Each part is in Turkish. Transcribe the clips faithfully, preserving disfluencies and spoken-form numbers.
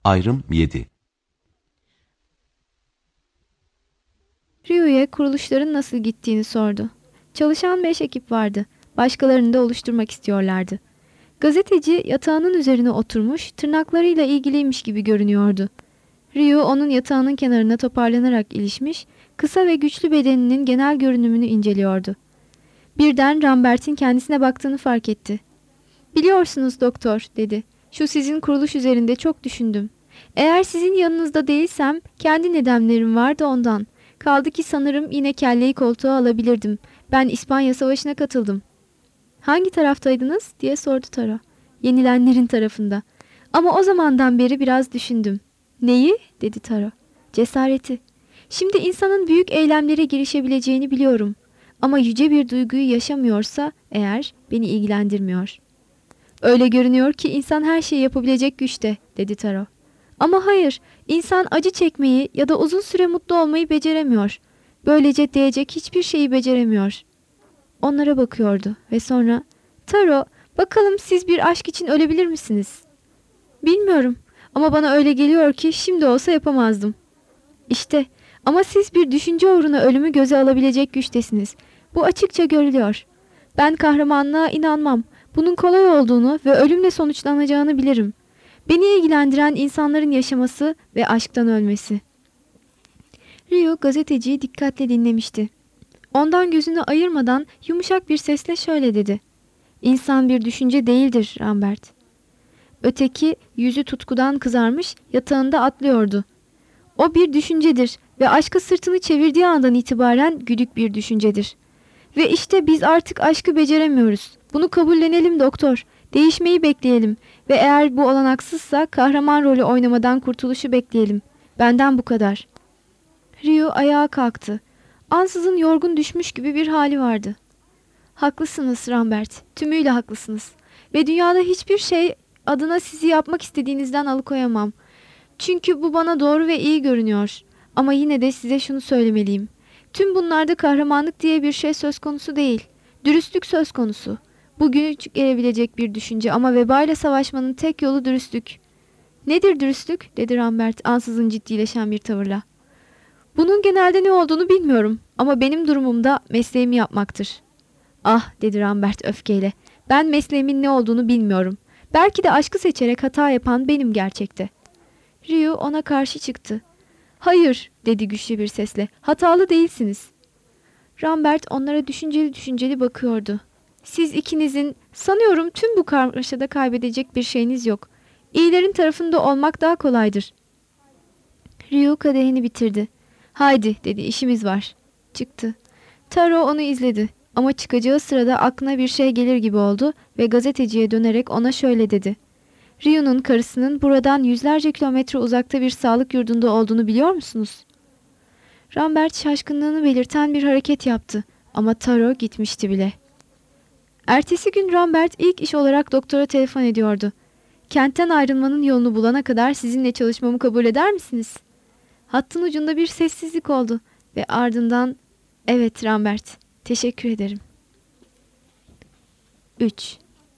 Ayrım yedi. Ryu'ya kuruluşların nasıl gittiğini sordu. Çalışan beş ekip vardı. Başkalarını da oluşturmak istiyorlardı. Gazeteci yatağının üzerine oturmuş, tırnaklarıyla ilgiliymiş gibi görünüyordu. Ryu onun yatağının kenarına toparlanarak ilişmiş, kısa ve güçlü bedeninin genel görünümünü inceliyordu. Birden Rambert'in kendisine baktığını fark etti. "Biliyorsunuz doktor," dedi. "Şu sizin kuruluş üzerinde çok düşündüm. Eğer sizin yanınızda değilsem kendi nedenlerim var da ondan. Kaldı ki sanırım yine kelleyi koltuğa alabilirdim. Ben İspanya Savaşı'na katıldım." "Hangi taraftaydınız?" diye sordu Taro. "Yenilenlerin tarafında. Ama o zamandan beri biraz düşündüm." "Neyi?" dedi Taro. "Cesareti. Şimdi insanın büyük eylemlere girişebileceğini biliyorum. Ama yüce bir duyguyu yaşamıyorsa eğer beni ilgilendirmiyor." "Öyle görünüyor ki insan her şeyi yapabilecek güçte," dedi Taro. "Ama hayır, insan acı çekmeyi ya da uzun süre mutlu olmayı beceremiyor. Böylece değecek hiçbir şeyi beceremiyor." Onlara bakıyordu ve sonra, "Taro, bakalım siz bir aşk için ölebilir misiniz?" "Bilmiyorum ama bana öyle geliyor ki şimdi olsa yapamazdım." "İşte ama siz bir düşünce uğruna ölümü göze alabilecek güçtesiniz. Bu açıkça görülüyor. Ben kahramanlığa inanmam. Bunun kolay olduğunu ve ölümle sonuçlanacağını bilirim. Beni ilgilendiren insanların yaşaması ve aşktan ölmesi." Ryu gazeteciyi dikkatle dinlemişti. Ondan gözünü ayırmadan yumuşak bir sesle şöyle dedi. "İnsan bir düşünce değildir Rambert." Öteki yüzü tutkudan kızarmış, yatağında atlıyordu. "O bir düşüncedir ve aşka sırtını çevirdiği andan itibaren güdük bir düşüncedir. Ve işte biz artık aşkı beceremiyoruz. Bunu kabullenelim doktor. Değişmeyi bekleyelim ve eğer bu olanaksızsa kahraman rolü oynamadan kurtuluşu bekleyelim. Benden bu kadar." Ryu ayağa kalktı. Ansızın yorgun düşmüş gibi bir hali vardı. "Haklısınız Rambert. Tümüyle haklısınız. Ve dünyada hiçbir şey adına sizi yapmak istediğinizden alıkoyamam. Çünkü bu bana doğru ve iyi görünüyor. Ama yine de size şunu söylemeliyim. Tüm bunlarda kahramanlık diye bir şey söz konusu değil. Dürüstlük söz konusu. Bu güç gelebilecek bir düşünce ama vebayla savaşmanın tek yolu dürüstlük." "Nedir dürüstlük?" dedi Rambert ansızın ciddileşen bir tavırla. "Bunun genelde ne olduğunu bilmiyorum ama benim durumumda mesleğimi yapmaktır." "Ah," dedi Rambert öfkeyle. "Ben mesleğimin ne olduğunu bilmiyorum. Belki de aşkı seçerek hata yapan benim gerçekte." Ryu ona karşı çıktı. "Hayır," dedi güçlü bir sesle. "Hatalı değilsiniz." Rambert onlara düşünceli düşünceli bakıyordu. "Siz ikinizin sanıyorum tüm bu karmaşada kaybedecek bir şeyiniz yok. İyilerin tarafında olmak daha kolaydır." Ryu kadehini bitirdi. "Haydi," dedi, "işimiz var." Çıktı. Taro onu izledi. Ama çıkacağı sırada aklına bir şey gelir gibi oldu ve gazeteciye dönerek ona şöyle dedi. "Ryu'nun karısının buradan yüzlerce kilometre uzakta bir sağlık yurdunda olduğunu biliyor musunuz?" Rambert şaşkınlığını belirten bir hareket yaptı. Ama Taro gitmişti bile. Ertesi gün Rambert ilk iş olarak doktora telefon ediyordu. "Kentten ayrılmanın yolunu bulana kadar sizinle çalışmamı kabul eder misiniz?" Hattın ucunda bir sessizlik oldu ve ardından "Evet Rambert, teşekkür ederim." üç.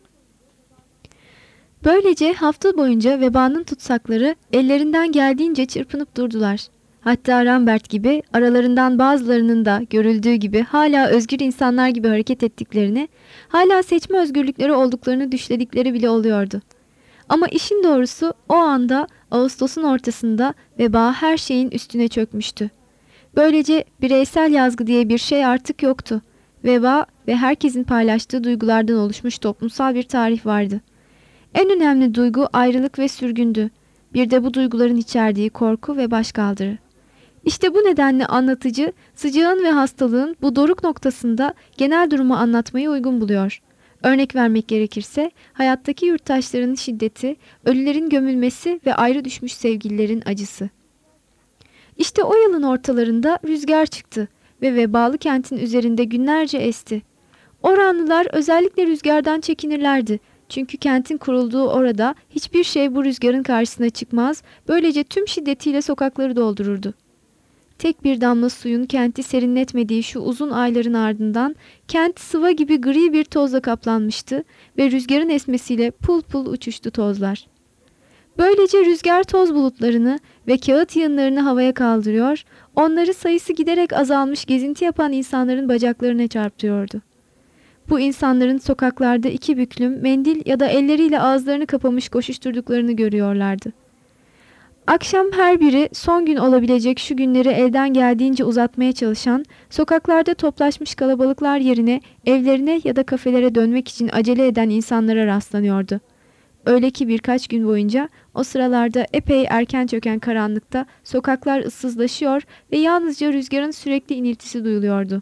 Böylece hafta boyunca vebanın tutsakları ellerinden geldiğince çırpınıp durdular. Hatta Rambert gibi aralarından bazılarının da görüldüğü gibi hala özgür insanlar gibi hareket ettiklerini, hala seçme özgürlükleri olduklarını düşledikleri bile oluyordu. Ama işin doğrusu o anda Ağustos'un ortasında veba her şeyin üstüne çökmüştü. Böylece bireysel yazgı diye bir şey artık yoktu. Veba ve herkesin paylaştığı duygulardan oluşmuş toplumsal bir tarih vardı. En önemli duygu ayrılık ve sürgündü. Bir de bu duyguların içerdiği korku ve başkaldırı. İşte bu nedenle anlatıcı, sıcağın ve hastalığın bu doruk noktasında genel durumu anlatmayı uygun buluyor. Örnek vermek gerekirse, hayattaki yurttaşların şiddeti, ölülerin gömülmesi ve ayrı düşmüş sevgililerin acısı. İşte o yılın ortalarında rüzgar çıktı ve vebalı kentin üzerinde günlerce esti. Oranlılar özellikle rüzgardan çekinirlerdi. Çünkü kentin kurulduğu orada hiçbir şey bu rüzgarın karşısına çıkmaz, böylece tüm şiddetiyle sokakları doldururdu. Tek bir damla suyun kenti serinletmediği şu uzun ayların ardından kent sıva gibi gri bir tozla kaplanmıştı ve rüzgarın esmesiyle pul pul uçuştu tozlar. Böylece rüzgar toz bulutlarını ve kağıt yığınlarını havaya kaldırıyor, onları sayısı giderek azalmış gezinti yapan insanların bacaklarına çarptırıyordu. Bu insanların sokaklarda iki büklüm, mendil ya da elleriyle ağızlarını kapamış koşuşturduklarını görüyorlardı. Akşam her biri son gün olabilecek şu günleri elden geldiğince uzatmaya çalışan, sokaklarda toplaşmış kalabalıklar yerine evlerine ya da kafelere dönmek için acele eden insanlara rastlanıyordu. Öyle ki birkaç gün boyunca o sıralarda epey erken çöken karanlıkta sokaklar ıssızlaşıyor ve yalnızca rüzgarın sürekli iniltisi duyuluyordu.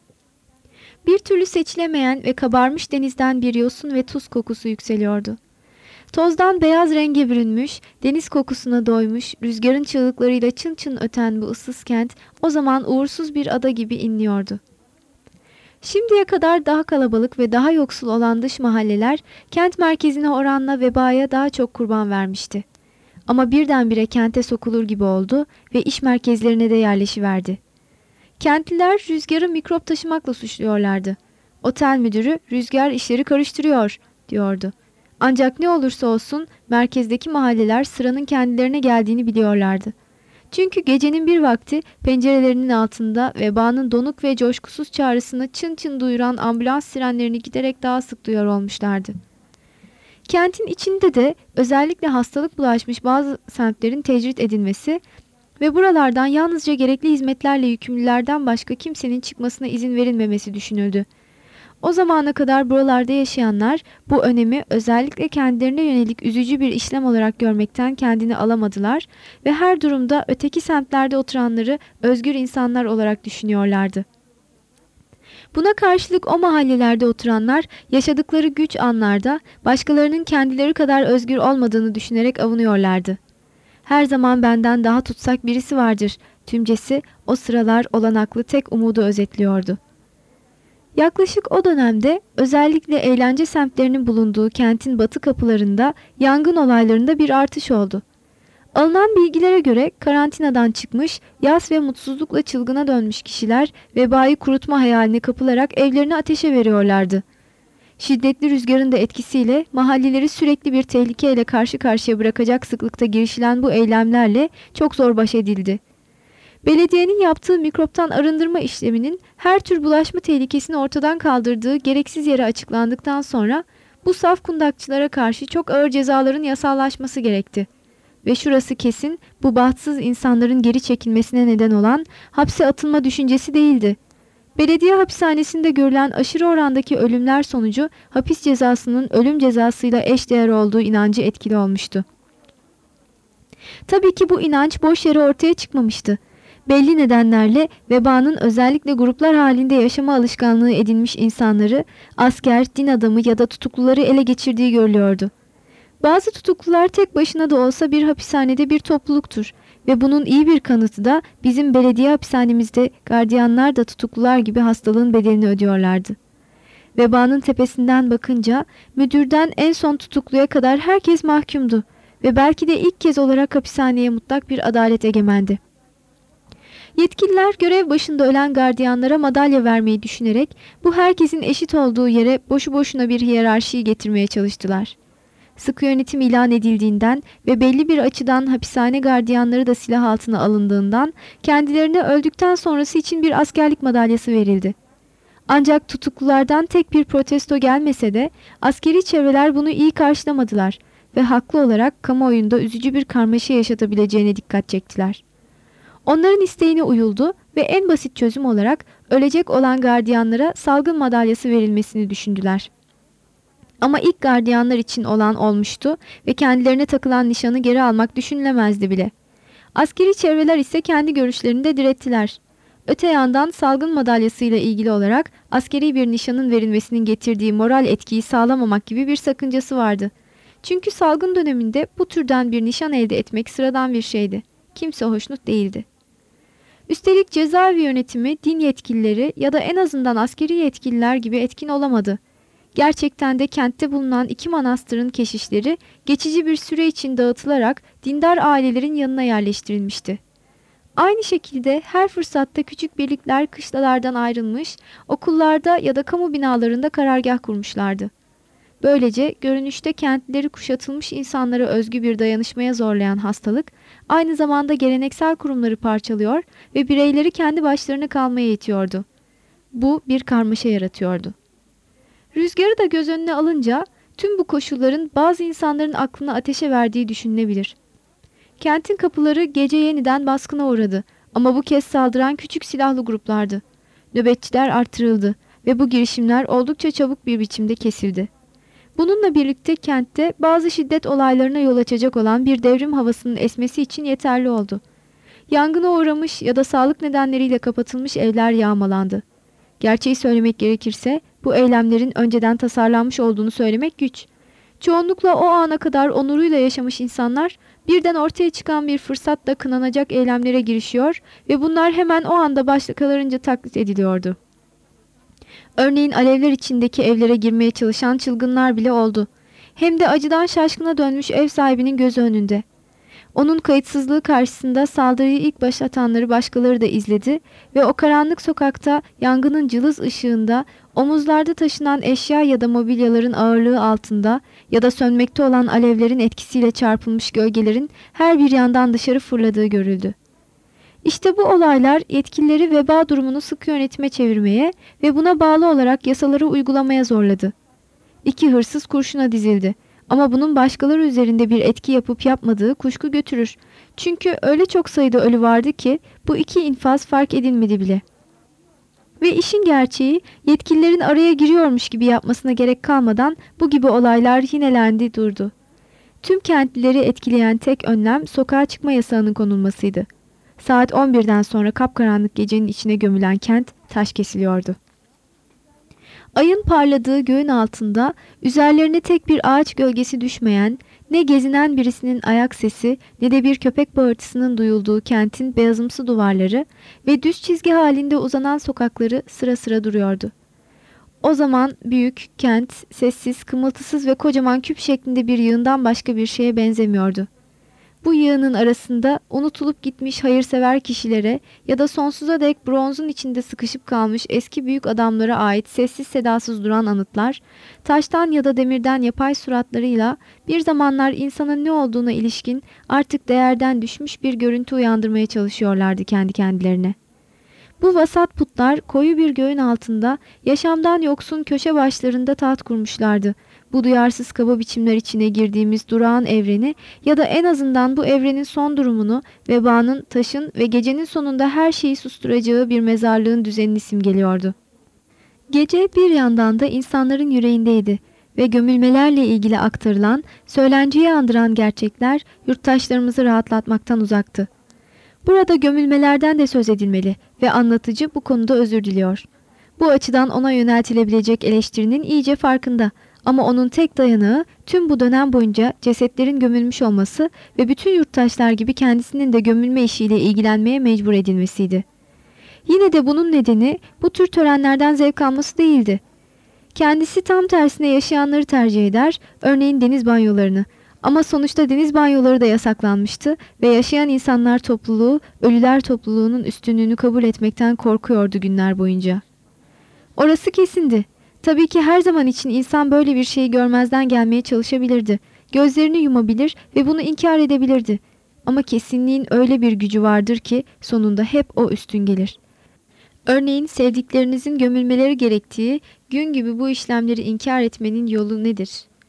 Bir türlü seçilemeyen ve kabarmış denizden bir yosun ve tuz kokusu yükseliyordu. Tozdan beyaz renge bürünmüş, deniz kokusuna doymuş, rüzgarın çığlıklarıyla çın çın öten bu ıssız kent o zaman uğursuz bir ada gibi inliyordu. Şimdiye kadar daha kalabalık ve daha yoksul olan dış mahalleler kent merkezine oranla vebaya daha çok kurban vermişti. Ama birdenbire kente sokulur gibi oldu ve iş merkezlerine de yerleşiverdi. Kentliler rüzgarı mikrop taşımakla suçluyorlardı. Otel müdürü rüzgar işleri karıştırıyor diyordu. Ancak ne olursa olsun merkezdeki mahalleler sıranın kendilerine geldiğini biliyorlardı. Çünkü gecenin bir vakti pencerelerinin altında vebanın donuk ve coşkusuz çağrısını çın çın duyuran ambulans sirenlerini giderek daha sık duyar olmuşlardı. Kentin içinde de özellikle hastalık bulaşmış bazı semtlerin tecrit edilmesi ve buralardan yalnızca gerekli hizmetlerle yükümlülerden başka kimsenin çıkmasına izin verilmemesi düşünüldü. O zamana kadar buralarda yaşayanlar bu önemi özellikle kendilerine yönelik üzücü bir işlem olarak görmekten kendini alamadılar ve her durumda öteki semtlerde oturanları özgür insanlar olarak düşünüyorlardı. Buna karşılık o mahallelerde oturanlar yaşadıkları güç anlarda başkalarının kendileri kadar özgür olmadığını düşünerek avunuyorlardı. Her zaman benden daha tutsak birisi vardır tümcesi o sıralar olanaklı tek umudu özetliyordu. Yaklaşık o dönemde özellikle eğlence semtlerinin bulunduğu kentin batı kapılarında yangın olaylarında bir artış oldu. Alınan bilgilere göre karantinadan çıkmış, yas ve mutsuzlukla çılgına dönmüş kişiler vebayı kurutma hayaline kapılarak evlerini ateşe veriyorlardı. Şiddetli rüzgarın da etkisiyle mahalleleri sürekli bir tehlikeyle karşı karşıya bırakacak sıklıkta girişilen bu eylemlerle çok zor baş edildi. Belediyenin yaptığı mikroptan arındırma işleminin her tür bulaşma tehlikesini ortadan kaldırdığı gereksiz yere açıklandıktan sonra bu saf kundakçılara karşı çok ağır cezaların yasallaşması gerekti. Ve şurası kesin bu bahtsız insanların geri çekilmesine neden olan hapse atılma düşüncesi değildi. Belediye hapishanesinde görülen aşırı orandaki ölümler sonucu hapis cezasının ölüm cezasıyla eşdeğer olduğu inancı etkili olmuştu. Tabii ki bu inanç boş yere ortaya çıkmamıştı. Belli nedenlerle vebanın özellikle gruplar halinde yaşama alışkanlığı edinmiş insanları, asker, din adamı ya da tutukluları ele geçirdiği görülüyordu. Bazı tutuklular tek başına da olsa bir hapishanede bir topluluktur ve bunun iyi bir kanıtı da bizim belediye hapishanemizde gardiyanlar da tutuklular gibi hastalığın bedelini ödüyorlardı. Vebanın tepesinden bakınca müdürden en son tutukluya kadar herkes mahkumdu ve belki de ilk kez olarak hapishaneye mutlak bir adalet egemendi. Yetkililer görev başında ölen gardiyanlara madalya vermeyi düşünerek bu herkesin eşit olduğu yere boşu boşuna bir hiyerarşiyi getirmeye çalıştılar. Sıkı yönetim ilan edildiğinden ve belli bir açıdan hapishane gardiyanları da silah altına alındığından kendilerine öldükten sonrası için bir askerlik madalyası verildi. Ancak tutuklulardan tek bir protesto gelmese de askeri çevreler bunu iyi karşılamadılar ve haklı olarak kamuoyunda üzücü bir karmaşa yaşatabileceğine dikkat çektiler. Onların isteğine uyuldu ve en basit çözüm olarak ölecek olan gardiyanlara salgın madalyası verilmesini düşündüler. Ama ilk gardiyanlar için olan olmuştu ve kendilerine takılan nişanı geri almak düşünülemezdi bile. Askeri çevreler ise kendi görüşlerinde direttiler. Öte yandan salgın madalyasıyla ilgili olarak askeri bir nişanın verilmesinin getirdiği moral etkiyi sağlamamak gibi bir sakıncası vardı. Çünkü salgın döneminde bu türden bir nişan elde etmek sıradan bir şeydi. Kimse hoşnut değildi. Üstelik cezaevi yönetimi, din yetkilileri ya da en azından askeri yetkililer gibi etkin olamadı. Gerçekten de kentte bulunan iki manastırın keşişleri geçici bir süre için dağıtılarak dindar ailelerin yanına yerleştirilmişti. Aynı şekilde her fırsatta küçük birlikler kışlalardan ayrılmış, okullarda ya da kamu binalarında karargah kurmuşlardı. Böylece görünüşte kentlileri kuşatılmış insanlara özgü bir dayanışmaya zorlayan hastalık, aynı zamanda geleneksel kurumları parçalıyor ve bireyleri kendi başlarına kalmaya itiyordu. Bu bir karmaşa yaratıyordu. Rüzgarı da göz önüne alınca tüm bu koşulların bazı insanların aklını ateşe verdiği düşünülebilir. Kentin kapıları gece yeniden baskına uğradı ama bu kez saldıran küçük silahlı gruplardı. Nöbetçiler artırıldı ve bu girişimler oldukça çabuk bir biçimde kesildi. Bununla birlikte kentte bazı şiddet olaylarına yol açacak olan bir devrim havasının esmesi için yeterli oldu. Yangına uğramış ya da sağlık nedenleriyle kapatılmış evler yağmalandı. Gerçeği söylemek gerekirse bu eylemlerin önceden tasarlanmış olduğunu söylemek güç. Çoğunlukla o ana kadar onuruyla yaşamış insanlar birden ortaya çıkan bir fırsatla kınanacak eylemlere girişiyor ve bunlar hemen o anda başkalarınca taklit ediliyordu. Örneğin alevler içindeki evlere girmeye çalışan çılgınlar bile oldu. Hem de acıdan şaşkına dönmüş ev sahibinin gözü önünde. Onun kayıtsızlığı karşısında saldırıyı ilk başlatanları başkaları da izledi ve o karanlık sokakta yangının cılız ışığında omuzlarda taşınan eşya ya da mobilyaların ağırlığı altında ya da sönmekte olan alevlerin etkisiyle çarpılmış gölgelerin her bir yandan dışarı fırladığı görüldü. İşte bu olaylar yetkilileri veba durumunu sıkı yönetime çevirmeye ve buna bağlı olarak yasaları uygulamaya zorladı. İki hırsız kurşuna dizildi. Ama bunun başkaları üzerinde bir etki yapıp yapmadığı kuşku götürür. Çünkü öyle çok sayıda ölü vardı ki bu iki infaz fark edilmedi bile. Ve işin gerçeği yetkililerin araya giriyormuş gibi yapmasına gerek kalmadan bu gibi olaylar yinelendi durdu. Tüm kentlileri etkileyen tek önlem sokağa çıkma yasağının konulmasıydı. Saat on birden sonra kapkaranlık gecenin içine gömülen kent taş kesiliyordu. Ayın parladığı göğün altında üzerlerine tek bir ağaç gölgesi düşmeyen, ne gezinen birisinin ayak sesi ne de bir köpek bağırtısının duyulduğu kentin beyazımsı duvarları ve düz çizgi halinde uzanan sokakları sıra sıra duruyordu. O zaman büyük kent sessiz, kımıltısız ve kocaman küp şeklinde bir yığından başka bir şeye benzemiyordu. Bu yığının arasında unutulup gitmiş hayırsever kişilere ya da sonsuza dek bronzun içinde sıkışıp kalmış eski büyük adamlara ait sessiz sedasız duran anıtlar, taştan ya da demirden yapay suratlarıyla bir zamanlar insanın ne olduğuna ilişkin artık değerden düşmüş bir görüntü uyandırmaya çalışıyorlardı kendi kendilerine. Bu vasat putlar koyu bir göğün altında yaşamdan yoksun köşe başlarında taht kurmuşlardı. Bu duyarsız kaba biçimler içine girdiğimiz durağan evreni ya da en azından bu evrenin son durumunu, vebanın, taşın ve gecenin sonunda her şeyi susturacağı bir mezarlığın düzenini simgeliyordu. Gece bir yandan da insanların yüreğindeydi ve gömülmelerle ilgili aktarılan, söylenciyi andıran gerçekler yurttaşlarımızı rahatlatmaktan uzaktı. Burada gömülmelerden de söz edilmeli ve anlatıcı bu konuda özür diliyor. Bu açıdan ona yöneltilebilecek eleştirinin iyice farkında ama onun tek dayanağı tüm bu dönem boyunca cesetlerin gömülmüş olması ve bütün yurttaşlar gibi kendisinin de gömülme işiyle ilgilenmeye mecbur edilmesiydi. Yine de bunun nedeni bu tür törenlerden zevk alması değildi. Kendisi tam tersine yaşayanları tercih eder, örneğin deniz banyolarını. Ama sonuçta deniz banyoları da yasaklanmıştı ve yaşayan insanlar topluluğu, ölüler topluluğunun üstünlüğünü kabul etmekten korkuyordu günler boyunca. Orası kesindi. Tabii ki her zaman için insan böyle bir şeyi görmezden gelmeye çalışabilirdi. Gözlerini yumabilir ve bunu inkar edebilirdi. Ama kesinliğin öyle bir gücü vardır ki sonunda hep o üstün gelir. Örneğin sevdiklerinizin gömülmeleri gerektiği gün gibi bu işlemleri inkar etmenin yolu nedir?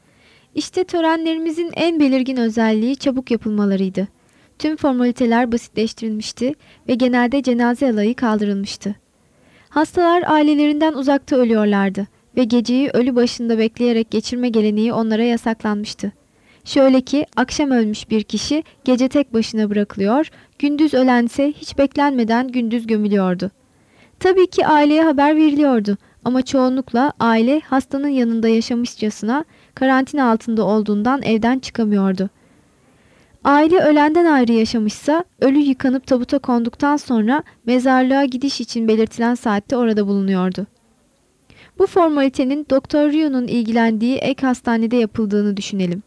İşte törenlerimizin en belirgin özelliği çabuk yapılmalarıydı. Tüm formaliteler basitleştirilmişti ve genelde cenaze alayı kaldırılmıştı. Hastalar ailelerinden uzakta ölüyorlardı ve geceyi ölü başında bekleyerek geçirme geleneği onlara yasaklanmıştı. Şöyle ki akşam ölmüş bir kişi gece tek başına bırakılıyor, gündüz ölense hiç beklenmeden gündüz gömülüyordu. Tabii ki aileye haber veriliyordu ama çoğunlukla aile hastanın yanında yaşamışçasına karantina altında olduğundan evden çıkamıyordu. Aile ölenden ayrı yaşamışsa ölü yıkanıp tabuta konduktan sonra mezarlığa gidiş için belirtilen saatte orada bulunuyordu. Bu formalitenin Doktor Ryu'nun ilgilendiği ek hastanede yapıldığını düşünelim.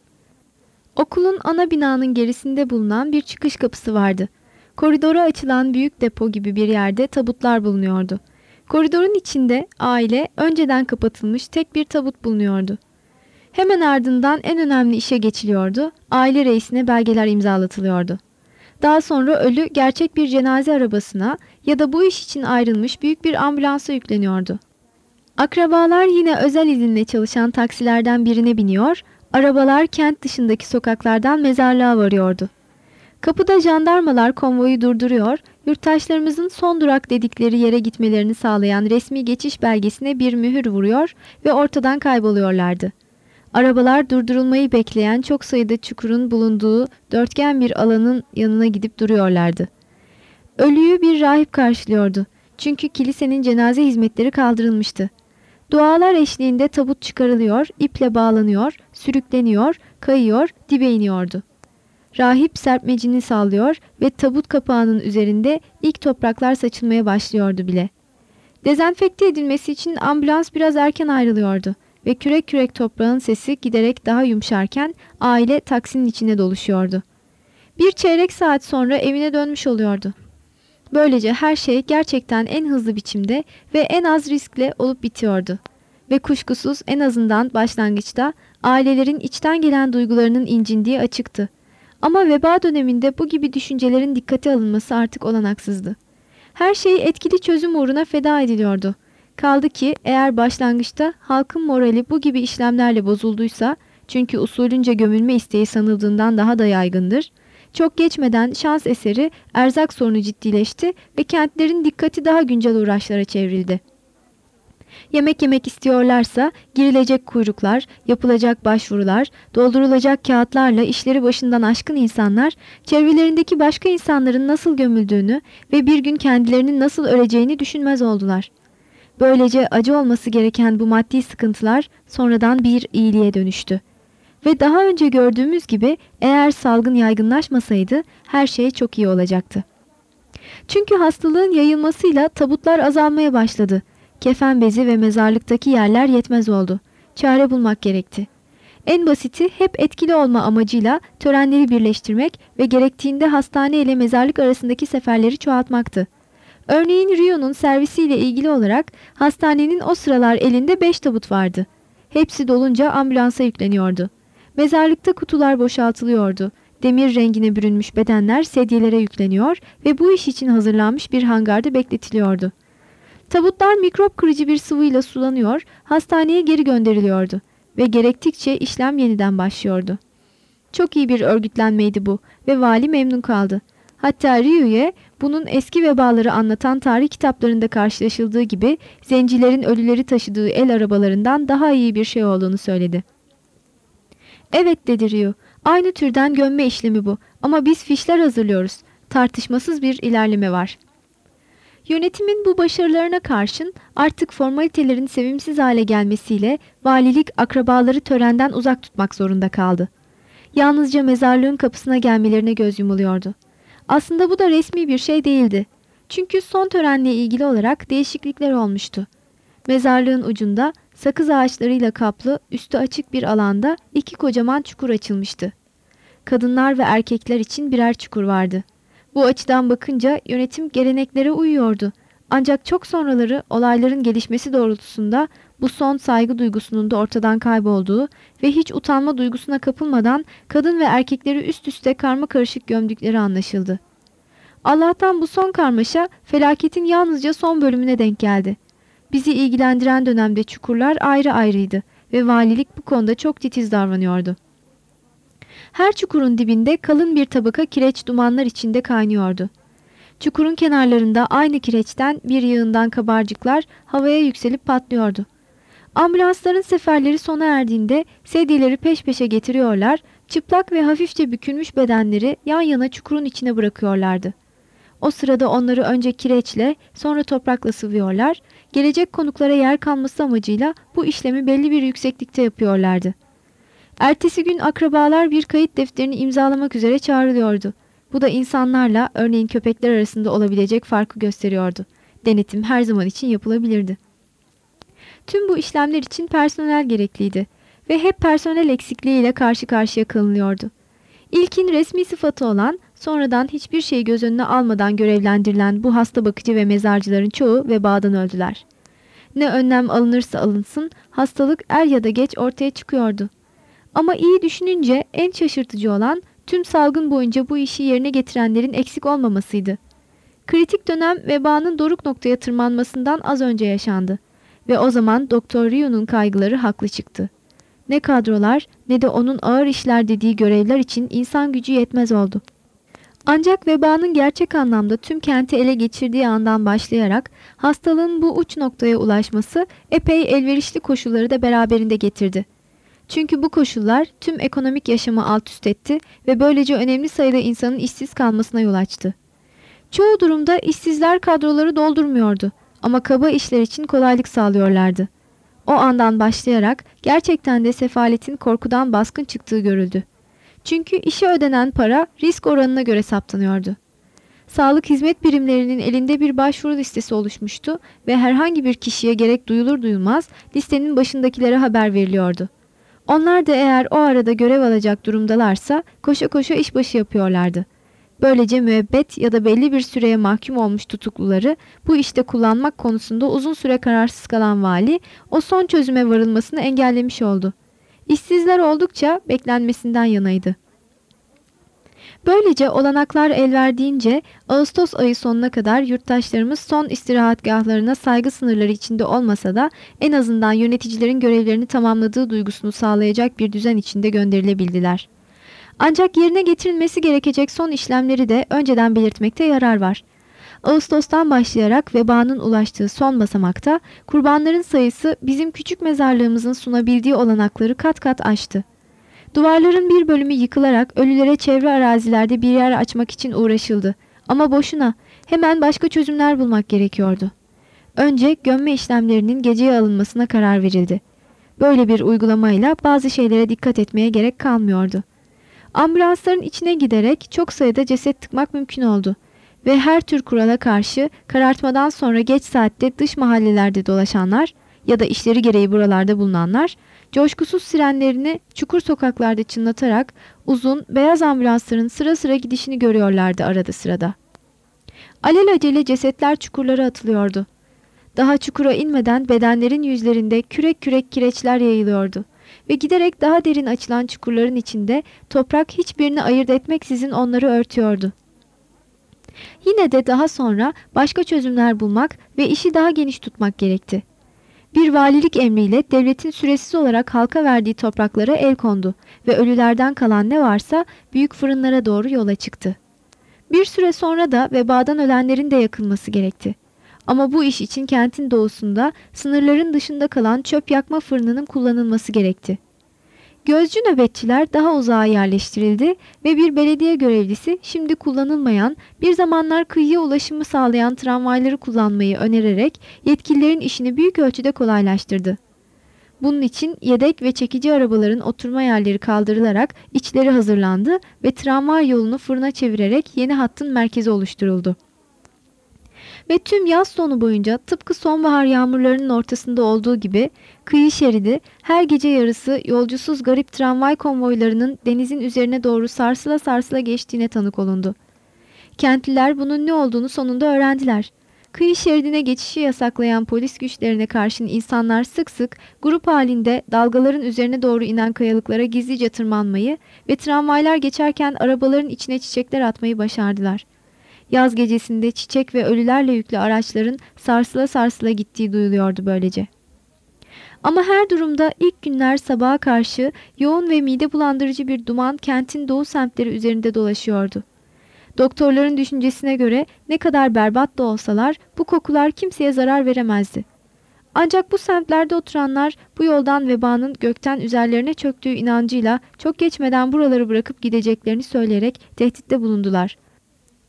Okulun ana binanın gerisinde bulunan bir çıkış kapısı vardı. Koridora açılan büyük depo gibi bir yerde tabutlar bulunuyordu. Koridorun içinde aile önceden kapatılmış tek bir tabut bulunuyordu. Hemen ardından en önemli işe geçiliyordu. Aile reisine belgeler imzalatılıyordu. Daha sonra ölü gerçek bir cenaze arabasına ya da bu iş için ayrılmış büyük bir ambulansa yükleniyordu. Akrabalar yine özel izinle çalışan taksilerden birine biniyor, arabalar kent dışındaki sokaklardan mezarlığa varıyordu. Kapıda jandarmalar konvoyu durduruyor, yurttaşlarımızın son durak dedikleri yere gitmelerini sağlayan resmi geçiş belgesine bir mühür vuruyor ve ortadan kayboluyorlardı. Arabalar durdurulmayı bekleyen çok sayıda çukurun bulunduğu dörtgen bir alanın yanına gidip duruyorlardı. Ölüyü bir rahip karşılıyordu. Çünkü kilisenin cenaze hizmetleri kaldırılmıştı. Dualar eşliğinde tabut çıkarılıyor, iple bağlanıyor, sürükleniyor, kayıyor, dibe iniyordu. Rahip serpmecini sallıyor ve tabut kapağının üzerinde ilk topraklar saçılmaya başlıyordu bile. Dezenfekte edilmesi için ambulans biraz erken ayrılıyordu ve kürek kürek toprağın sesi giderek daha yumuşarken aile taksinin içine doluşuyordu. Bir çeyrek saat sonra evine dönmüş oluyordu. Böylece her şey gerçekten en hızlı biçimde ve en az riskle olup bitiyordu. Ve kuşkusuz en azından başlangıçta ailelerin içten gelen duygularının incindiği açıktı. Ama veba döneminde bu gibi düşüncelerin dikkate alınması artık olanaksızdı. Her şey etkili çözüm uğruna feda ediliyordu. Kaldı ki eğer başlangıçta halkın morali bu gibi işlemlerle bozulduysa, çünkü usulünce gömülme isteği sanıldığından daha da yaygındır, çok geçmeden şans eseri erzak sorunu ciddileşti ve kentlerin dikkati daha güncel uğraşlara çevrildi. Yemek yemek istiyorlarsa girilecek kuyruklar, yapılacak başvurular, doldurulacak kağıtlarla işleri başından aşkın insanlar, çevrelerindeki başka insanların nasıl gömüldüğünü ve bir gün kendilerinin nasıl öleceğini düşünmez oldular. Böylece acı olması gereken bu maddi sıkıntılar sonradan bir iyiliğe dönüştü. Ve daha önce gördüğümüz gibi eğer salgın yaygınlaşmasaydı her şey çok iyi olacaktı. Çünkü hastalığın yayılmasıyla tabutlar azalmaya başladı. Kefen bezi ve mezarlıktaki yerler yetmez oldu. Çare bulmak gerekti. En basiti hep etkili olma amacıyla törenleri birleştirmek ve gerektiğinde hastane ile mezarlık arasındaki seferleri çoğaltmaktı. Örneğin Rio'nun servisiyle ilgili olarak hastanenin o sıralar elinde beş tabut vardı. Hepsi dolunca ambulansa yükleniyordu. Mezarlıkta kutular boşaltılıyordu. Demir rengine bürünmüş bedenler sedyelere yükleniyor ve bu iş için hazırlanmış bir hangarda bekletiliyordu. Tabutlar mikrop kırıcı bir sıvıyla sulanıyor, hastaneye geri gönderiliyordu ve gerektikçe işlem yeniden başlıyordu. Çok iyi bir örgütlenmeydi bu ve vali memnun kaldı. Hatta Rio'ya bunun eski vebaları anlatan tarih kitaplarında karşılaşıldığı gibi zencilerin ölüleri taşıdığı el arabalarından daha iyi bir şey olduğunu söyledi. Evet dedi Rio, aynı türden gömme işlemi bu ama biz fişler hazırlıyoruz. Tartışmasız bir ilerleme var. Yönetimin bu başarılarına karşın artık formalitelerin sevimsiz hale gelmesiyle valilik akrabaları törenden uzak tutmak zorunda kaldı. Yalnızca mezarlığın kapısına gelmelerine göz yumuluyordu. Aslında bu da resmi bir şey değildi. Çünkü son törenle ilgili olarak değişiklikler olmuştu. Mezarlığın ucunda sakız ağaçlarıyla kaplı üstü açık bir alanda iki kocaman çukur açılmıştı. Kadınlar ve erkekler için birer çukur vardı. Bu açıdan bakınca yönetim geleneklere uyuyordu. Ancak çok sonraları olayların gelişmesi doğrultusunda bu son saygı duygusunun da ortadan kaybolduğu ve hiç utanma duygusuna kapılmadan kadın ve erkekleri üst üste karma karışık gömdükleri anlaşıldı. Allah'tan bu son karmaşa felaketin yalnızca son bölümüne denk geldi. Bizi ilgilendiren dönemde çukurlar ayrı ayrıydı ve valilik bu konuda çok titiz davranıyordu. Her çukurun dibinde kalın bir tabaka kireç dumanlar içinde kaynıyordu. Çukurun kenarlarında aynı kireçten bir yığından kabarcıklar havaya yükselip patlıyordu. Ambulansların seferleri sona erdiğinde sedyeleri peş peşe getiriyorlar, çıplak ve hafifçe bükülmüş bedenleri yan yana çukurun içine bırakıyorlardı. O sırada onları önce kireçle, sonra toprakla sıvıyorlar, gelecek konuklara yer kalması amacıyla bu işlemi belli bir yükseklikte yapıyorlardı. Ertesi gün akrabalar bir kayıt defterini imzalamak üzere çağrılıyordu. Bu da insanlarla, örneğin köpekler arasında olabilecek farkı gösteriyordu. Denetim her zaman için yapılabilirdi. Tüm bu işlemler için personel gerekliydi ve hep personel eksikliğiyle karşı karşıya kalınıyordu. İlkin resmi sıfatı olan, sonradan hiçbir şeyi göz önüne almadan görevlendirilen bu hasta bakıcı ve mezarcıların çoğu vebadan öldüler. Ne önlem alınırsa alınsın, hastalık er ya da geç ortaya çıkıyordu. Ama iyi düşününce en şaşırtıcı olan tüm salgın boyunca bu işi yerine getirenlerin eksik olmamasıydı. Kritik dönem vebanın doruk noktaya tırmanmasından az önce yaşandı ve o zaman Doktor Ryu'nun kaygıları haklı çıktı. Ne kadrolar ne de onun ağır işler dediği görevler için insan gücü yetmez oldu. Ancak vebanın gerçek anlamda tüm kenti ele geçirdiği andan başlayarak hastalığın bu uç noktaya ulaşması epey elverişli koşulları da beraberinde getirdi. Çünkü bu koşullar tüm ekonomik yaşamı alt üst etti ve böylece önemli sayıda insanın işsiz kalmasına yol açtı. Çoğu durumda işsizler kadroları doldurmuyordu ama kaba işler için kolaylık sağlıyorlardı. O andan başlayarak gerçekten de sefaletin korkudan baskın çıktığı görüldü. Çünkü işe ödenen para risk oranına göre saptanıyordu. Sağlık hizmet birimlerinin elinde bir başvuru listesi oluşmuştu ve herhangi bir kişiye gerek duyulur duyulmaz listenin başındakilere haber veriliyordu. Onlar da eğer o arada görev alacak durumdalarsa koşa koşa işbaşı yapıyorlardı. Böylece müebbet ya da belli bir süreye mahkum olmuş tutukluları bu işte kullanmak konusunda uzun süre kararsız kalan vali o son çözüme varılmasını engellemiş oldu. İşsizler oldukça beklenmesinden yanaydı. Böylece olanaklar el verdiğince Ağustos ayı sonuna kadar yurttaşlarımız son istirahatgahlarına saygı sınırları içinde olmasa da en azından yöneticilerin görevlerini tamamladığı duygusunu sağlayacak bir düzen içinde gönderilebildiler. Ancak yerine getirilmesi gerekecek son işlemleri de önceden belirtmekte yarar var. Ağustos'tan başlayarak vebanın ulaştığı son basamakta kurbanların sayısı bizim küçük mezarlığımızın sunabildiği olanakları kat kat aştı. Duvarların bir bölümü yıkılarak ölülere çevre arazilerde bir yer açmak için uğraşıldı. Ama boşuna, hemen başka çözümler bulmak gerekiyordu. Önce gömme işlemlerinin geceye alınmasına karar verildi. Böyle bir uygulamayla bazı şeylere dikkat etmeye gerek kalmıyordu. Ambulansların içine giderek çok sayıda ceset tıkmak mümkün oldu. Ve her tür kurala karşı karartmadan sonra geç saatte dış mahallelerde dolaşanlar ya da işleri gereği buralarda bulunanlar, coşkusuz sirenlerini çukur sokaklarda çınlatarak uzun beyaz ambulansların sıra sıra gidişini görüyorlardı arada sırada. Alelacele cesetler çukurlara atılıyordu. Daha çukura inmeden bedenlerin yüzlerinde kürek kürek kireçler yayılıyordu ve giderek daha derin açılan çukurların içinde toprak hiçbirini ayırt etmeksizin onları örtüyordu. Yine de daha sonra başka çözümler bulmak ve işi daha geniş tutmak gerekti. Bir valilik emriyle devletin süresiz olarak halka verdiği topraklara el kondu ve ölülerden kalan ne varsa büyük fırınlara doğru yola çıktı. Bir süre sonra da vebadan ölenlerin de yakılması gerekti. Ama bu iş için kentin doğusunda sınırların dışında kalan çöp yakma fırınının kullanılması gerekti. Gözcü nöbetçiler daha uzağa yerleştirildi ve bir belediye görevlisi şimdi kullanılmayan, bir zamanlar kıyıya ulaşımı sağlayan tramvayları kullanmayı önererek yetkililerin işini büyük ölçüde kolaylaştırdı. Bunun için yedek ve çekici arabaların oturma yerleri kaldırılarak içleri hazırlandı ve tramvay yolunu fırına çevirerek yeni hattın merkezi oluşturuldu. Ve tüm yaz sonu boyunca tıpkı sonbahar yağmurlarının ortasında olduğu gibi kıyı şeridi her gece yarısı yolcusuz garip tramvay konvoylarının denizin üzerine doğru sarsıla sarsıla geçtiğine tanık olundu. Kentliler bunun ne olduğunu sonunda öğrendiler. Kıyı şeridine geçişi yasaklayan polis güçlerine karşın insanlar sık sık grup halinde dalgaların üzerine doğru inen kayalıklara gizlice tırmanmayı ve tramvaylar geçerken arabaların içine çiçekler atmayı başardılar. Yaz gecesinde çiçek ve ölülerle yüklü araçların sarsıla sarsıla gittiği duyuluyordu böylece. Ama her durumda ilk günler sabaha karşı yoğun ve mide bulandırıcı bir duman kentin doğu semtleri üzerinde dolaşıyordu. Doktorların düşüncesine göre ne kadar berbat da olsalar bu kokular kimseye zarar veremezdi. Ancak bu semtlerde oturanlar bu yoldan vebanın gökten üzerlerine çöktüğü inancıyla çok geçmeden buraları bırakıp gideceklerini söyleyerek tehditte bulundular.